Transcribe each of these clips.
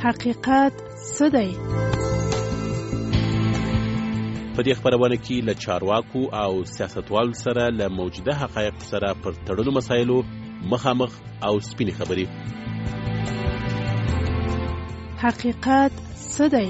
حقیقت څه دی؟ په دې خبرونه کې له چارواکو او سیاستوالو سره له موجوده حقایق سره پر تړلو مسایلو مخامخ او سپینې خبرې. حقیقت څه دی؟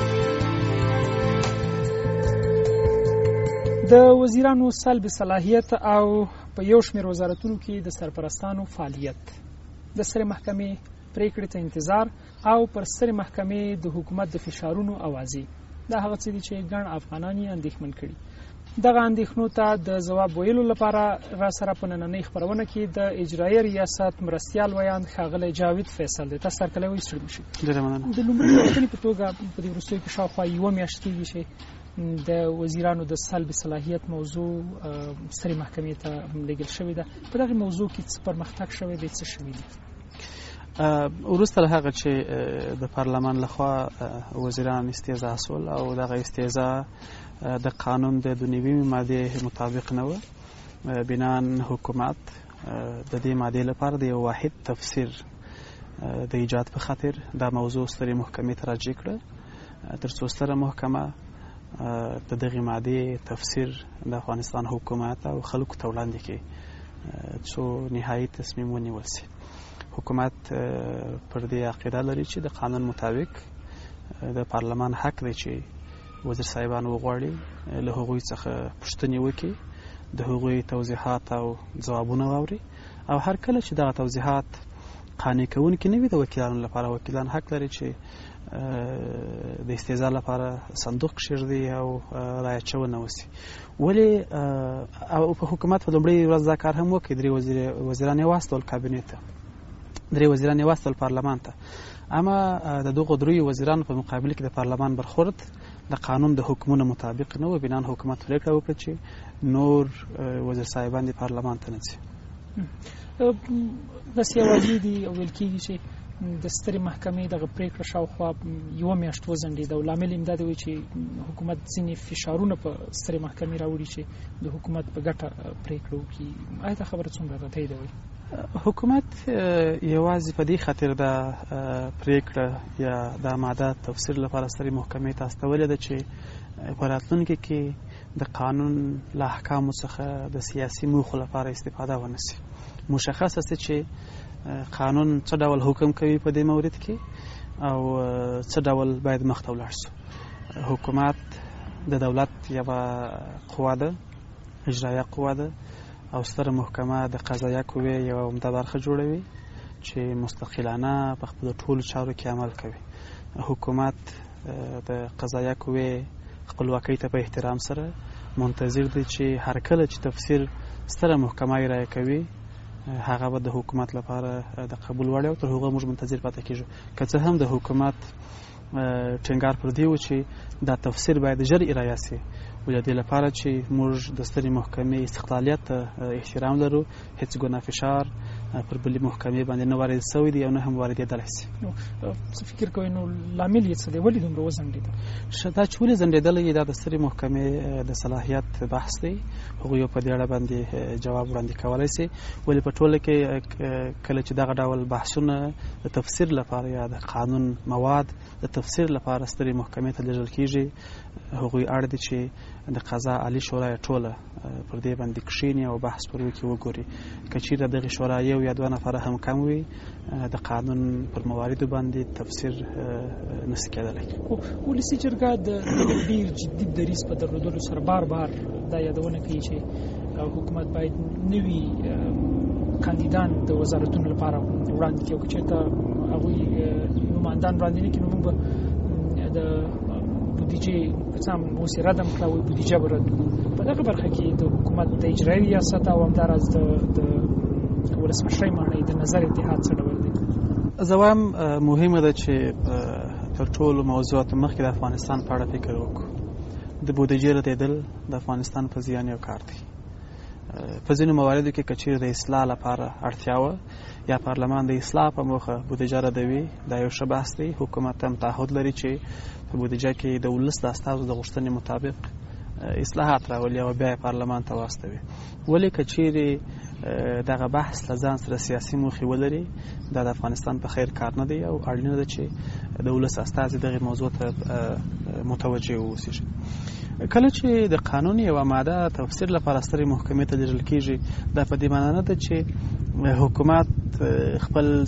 د وزیرانو سلب صلاحیت او په یو شمېر وزارتونو کې د سرپرستانو فعالیت، د سترې محکمې پریکړې ته انتظار او پر سترې محکمې د حکومت د فشارونو اوازې، دا هغه څه دي چې ګڼ افغانان یې اندېښمن کړي. دغه اندېښنو ته د ځواب ویلو لپاره را سره په نننۍ خپرونه کې د اجرایي ریاست مرستیال ویاند ښاغلی جاوید فیصل دی. تاسو سرکلی وایي ستړي مشئ. ډېره مننه. د لومړۍ پوښتنې په توګه په دې وروستیو کې شاوخوا یوه میاشت کېږي چې د وزیرانو د سلب صلاحیت موضوع سترې محکمې ته لېږل شوې ده. په دغه موضوع کې څه پرمختګ شوی دی، څه شوي دي؟ وروسته له هغه چې د پارلمان لخوا وزیران استیضاح شول او دغه استیضاح د قانون د 2 مادې مطابق نه وه، بنان حکومت د دې مادې لپاره د یو واحد تفسیر د ایجاد په خاطر دا موضوع سترې محکمې ته راجع کړه، تر څو ستره محکمه د دغې مادې تفسیر د افغانستان حکومت او خلکو ته وړاندې کړي څو نهایي تصمیم ونیول شي. حکومت پر دې عقیده لري چې د قانون مطابق د پارلمان حق دی چې وزیر صاحبان وغواړي، له هغوی څخه پوښتنې وکړي، د هغوی توضیحات او ځوابونه واوري، او هر کله چې دغه توضیحات قانع کوونکي نه وي د وکیلانو لپاره، وکیلان حق لري چې د استیضاح لپاره صندوق کښېږدي او رایه اچونه وشي. ولې او په حکومت په لومړۍ ورځ دا کار هم وکړي، 3 وزیران یې واستول کابینې ته، 3 وزیران یې واستول پارلمان ته، اما د دغو 3 وزیرانو په مقابل کې د پارلمان برخورد د قانون د حکمونو مطابق نه و. بنان حکومت پرېکړه وکړه چې نور وزیر صاحبان د پارلمان ته نه ځي. داسې یوازې دي او ویل کېږي چې د سترې محکمې دغه پرېکړه شاوخوا یوه میاشت وځنډېده او لامل یې دا دی چې حکومت ځینې فشارونه په سترې محکمې راوړي چې د حکومت په ګټه پرېکړه وکړي. آیا دا خبره څومره ده تاییدوئ؟ حکومت یوازې په دې خاطر د پرېکړه یا د ماده تفسیر لپاره سترې محکمې ته استولې ده چې په راتلونکي کې د قانون له احکامو څخه د سیاسي موخو لپاره استفاده ونه شي. مشخصه ده چې قانون څه ډول حکم کوي په دې مورد کې او څه ډول باید مخ ته ولاړ شو. حکومت د دولت یوه قوه ده، اجرایه قوه ده، او ستره محکمه د قضایه قوې یوه عمده برخه جوړوي چې مستقلانه په خپلو ټولو چارو کې عمل کوي. حکومت د قضایه قوې خپلواکۍ ته په احترام سره منتظر دی چې هر کله چې تفسیر ستره محکمه یې رایه کوي هغه به د حکومت لپاره د قبول وړ او تر هغه موږ منتظر پاتې کېږو. که څه هم د حکومت ټینګار پر دې و چې دا تفسیر باید ژر ارایه شي، ولې دې لپاره چې موږ د سترې محکمې استقلالیت ته احترام لرو، هیڅ ګناه فشار پر بلې محکمې باندې نه وارد شوی دی او نه هم واردېدلی شي. څه فکر کوئ نو لامل یې څه دی؟ ولې دومره وځنډېده؟ دا چې ولې ځنډېدلی دا د سترې محکمې د صلاحیت بحث دی، هغوی په دې اړه باندې جواب وړاندې کولی شي. ولې په ټوله کې کله چې دغه ډول بحثونه د تفسیر لپاره یا د قانون مواد د تفسیر لپاره سترې محکمې ته لیږل کېږي، هغوی اړ دي چې د قضا عالي شورا ټوله پر دې باندې کښېني او بحث پر وکړي وګوري. که چېرته دغې شورا 1 یا 2 نفره هم کم وي، د قانون پر مواردو باندې تفسیر نشي کېدلی. ولسي جرګه د ډېر جدي دریځ په درلودلو سره بار بار دا یادونه کوي چې حکومت باید نوي کاندیدان د وزارتونو لپاره وړاندې کړي، او که چېرته هغوی نمایندان وړاندې نه کړي نو موږ به د بودیجې څه هم اوس یې رد هم کړه، وایي بودیجه به رد کړو. په دغه برخه کې د حکومت د اجرایي ریاست او همداراز د ولسمشرۍ ماڼۍ د نظر اتحاد څه ډول دی؟ زه وایم مهمه ده چې تر ټولو موضوعاتو مخکې د افغانستان په اړه فکر وکړو. د بودیجې ردېدل د افغانستان په زیان یو کار دی. په ځینو مواردو کې که چیرې د اصلاح لپاره اړتیا وه یا پارلمان د اصلاح په موخه بودیجه ردوي، دا یو ښه بحث دی. حکومت هم تعهد لري چې په بودیجه کې د ولس د استازو د غوښتنې مطابق اصلاحات راولي او بیا پارلمان ته واستوي. ولې که چیرې دغه بحث له ځان سره سیاسي موخې ولري دا د افغانستان په خیر کار نه دی او اړینه ده چې د ولس استازي دغه موضوع ته متوجه واوسي. کله چې د قانون یوه ماده تفسیر لپاره سترې محکمې ته لیږل کېږي دا په دې معنا نه ده چې حکومت خپلې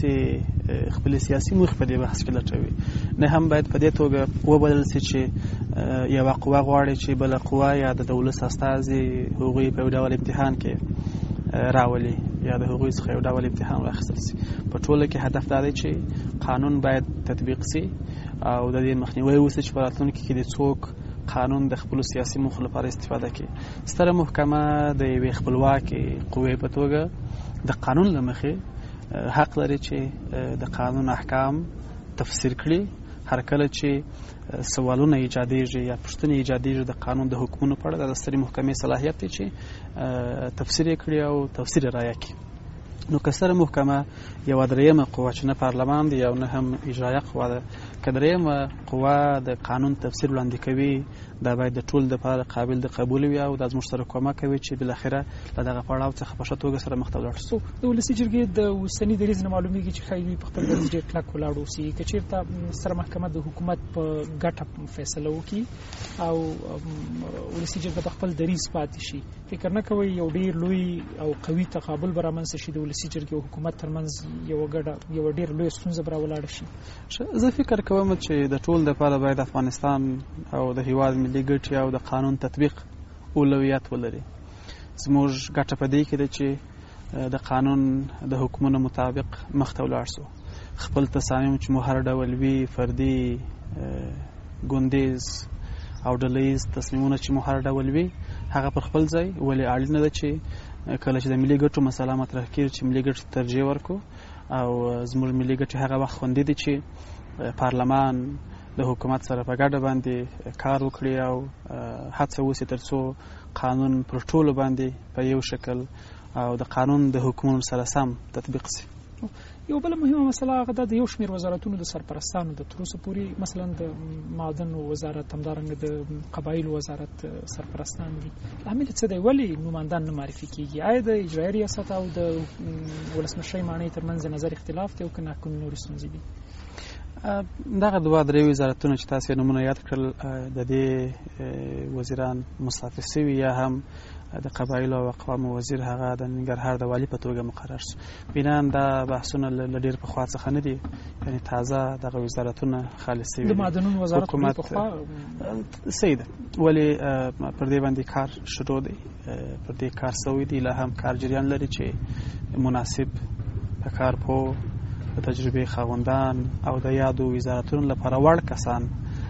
سیاسي موخې په دې بحث کې لټوي، نه هم باید په دې توګه وبلل سي چې یوه قوه غواړي چې بله قوه یا د ولس استازي هغوی په یو ډول امتحان کې راولي یا د هغوی څخه یو ډول امتحان واخیستل سي. په ټوله کې هدف دا دی چې قانون باید تطبیق سي او د دې مخنیوی وسي چې په راتلونکي کې د څوک قانون د خپلو سیاسي موخو لپاره استفاده کړي. ستره محکمه د یوې خپلواکې قوې په توګه د قانون له مخې حق لري چې د قانون احکام تفسیر کړي. هر کله چې سوالونه ایجادېږي یا پوښتنې ایجادېږي د قانون د حکمونو په اړه د سترې محکمې صلاحیت دی چې تفسیر یې کړي او تفسیر یې رایه کړي. نو که ستره محکمه یوه درېیمه قوه چې نه پارلمان دی او نه هم اجرایه قوه ده، که درېیمه قوه د قانون تفسیر وړاندې کوي دا باید د ټول دپاره قابل د قبول وي او دا زموږ سره کومک کوي چې بالاخره له دغه پړاو څخه په ښه توګه سره مخ ته ولاړ شو. د ولسي جرګې د اوسني دریځ نه معلومیږي چې ښایي دوی په خپل دریځ ډېر کلک ولاړ اوسي. که چېرته ستره محکمه د حکومت په ګټه فیصله وکړي او ولسي جرګه په خپل دریځ پاتې شي، فکر نه کوئ یو ډېر لوی او قوي تقابل به رامنځته شي د ولسي جرګې او حکومت ترمنځ یوه ډېره لویه ستونزه به راولاړه شي؟ زه فکر کوم چې د ټول دپاره باید افغانستان او د هېواد ملي ګټې او د قانون تطبیق اولویت ولري. زموږ ګټه په دې کې ده چې د قانون د حکمونو مطابق مخ ته ولاړ سو. خپل تصامیم چې مو هر ډول وي، فردي، ګوندیز او ډلهییز تصمیمونه چې مو هر ډول وي هغه پر خپل ځای، ولې اړینه ده چې کله چې د ملي ګټو مسله مطرح کېږي چې ملي ګټو ته ترجیح ورکړو او زموږ ملي ګټې هغه وخت خوندي دي چې پارلمان د حکومت سره په ګډه باندې کار وکړي او هڅه وسي تر څو قانون پر ټولو باندې په یو شکل او د قانون د حکمونو سره سم تطبیق سي. یو بله مهمه مسله هغه ده د یو شمېر وزارتونو د سرپرستانو د تر اوسه پورې مثلا د معدن وزارت، همدارنګه د قبایلو وزارت سرپرستان دي. لامل څه دی؟ ولې نوماندان نه معرفي کېږي؟ آیا د اجرایي ریاست او د ولسمشرۍ ماڼۍ ترمنځ د نظر اختلاف دی او که نه کومې نورې ستونزې دي؟ دغه دوه درې وزارتونه چې تاسو یې نومونه یاد کړل د دې وزیران مستعفي سوي یا هم د قبایلو او اقوامو وزیر هغه د ننګرهار د والي په توګه مقرر شو. بنان دا بحثونه له ډېر پخوا څخه نه دي، یعنې تازه دغه وزارتونه خالص سوي د معدنونو وزارت حکومت صحیح ده، ولې پر دې باندې کار شروع دی، پر دې کار سوی دی، لا هم کار جریان لري چې مناسب په کار پوه د تجربې خاوندان او د یادو وزارتونو لپاره وړ کسان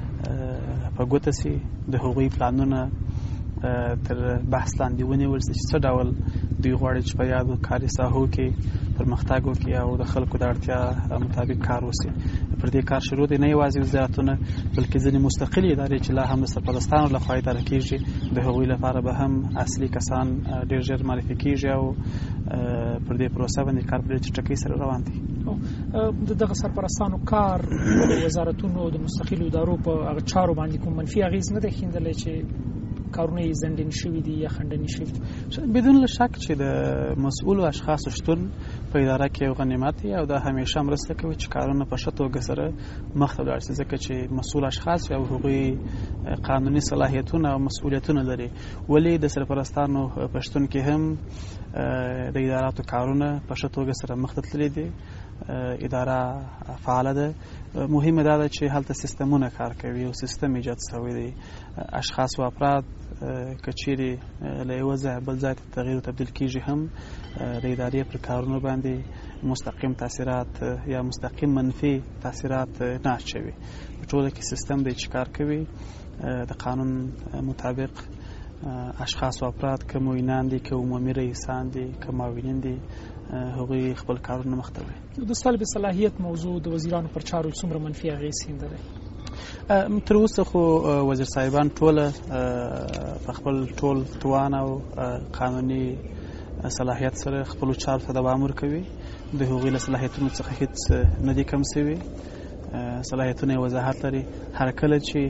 په ګوته سي، د هغوی پلانونه تر بحث لاندې ونیول سي چې څه ډول دوی غواړي چې په یادو کاري ساحو کې پرمختګ وکړي او د خلکو د اړتیا مطابق کار وسي. پر دې کار شروع دی، نه یوازې وزارتونه بلکې ځینې مستقلې ادارې چې لا هم د سرپرستانو لخوا اداره کېږي د هغوی لپاره به هم اصلي کسان ډېر ژر معرفي کېږي او پر دې پروسه باندې کار په ډېر چټکۍ سره روان دی. د دغه سرپرستانو کار د وزارتونو د مستقلو ادارو په هغه چارو باندې کوم منفي اغېز نه دی ښندلی چې کارونه یې ځنډین شوي دي یا خنډني شوي دي؟ بدون له شک چې د مسؤلو اشخاصو شتون په اداره کې یو غنیمت دی او دا همیشه مرسته کوي چې کارونه په ښه توګه سره مخ ته ولاړ شي، ځکه چې مسؤل اشخاص او هغوی قانوني صلاحیتونه او مسؤلیتونه لري. ولې د سرپرستانو په شتون کې هم د اداراتو کارونه په ښه توګه سره مخ ته تللي دي، اداره فعاله ده. مهمه دا ده چې هلته سیستمونه کار کوي او سیستم ایجاد شوی دی. اشخاص او افراد که چیرې له یوه ځایه بل ځای ته تغییر او تبدیل کېږي هم د ادارې پر کارونو باندې مستقیم تاثیرات یا مستقیم منفي تاثیرات نه اچوي. په ټوله کې سیستم دی چې کار کوي د قانون مطابق. اشخاص او افراد که معینان دي، که عمومي رئیسان دي، که معاونین دي، هغوی خپل کارونه مخ ته وړي. د سلب صلاحیت موضوع د وزیرانو پر چارو څومره منفي اغېز ښندلی؟ تر اوسه خو وزیر صاحبان ټوله په خپل ټول توان او قانوني صلاحیت سره خپلو چارو ته دوام ورکوي. د هغوی له صلاحیتونو څخه هیڅ نه دي کم سوي. صلاحیتونه یې وضاحت لري. هر کله چې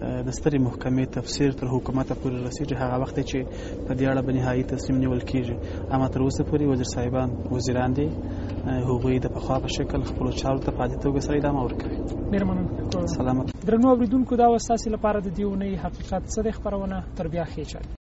د سترې محکمې تفسیر تر حکومته پورې رسیږي، هغه وخت چې په دې اړه به نهایي تصمیم نیول کېږي. اما تر اوسه پورې وزیر صاحبان وزیران دي، هغوی د پخوا په شکل خپلو چارو ته په عادي توګه سره ادامه ورکوي. ډېر مننه. سلامت. درنو اورېدونکو، دا وه ستاسې لپاره د دې اونۍ حقیقت څه دی خپرونه. تر بیا ښې چارې.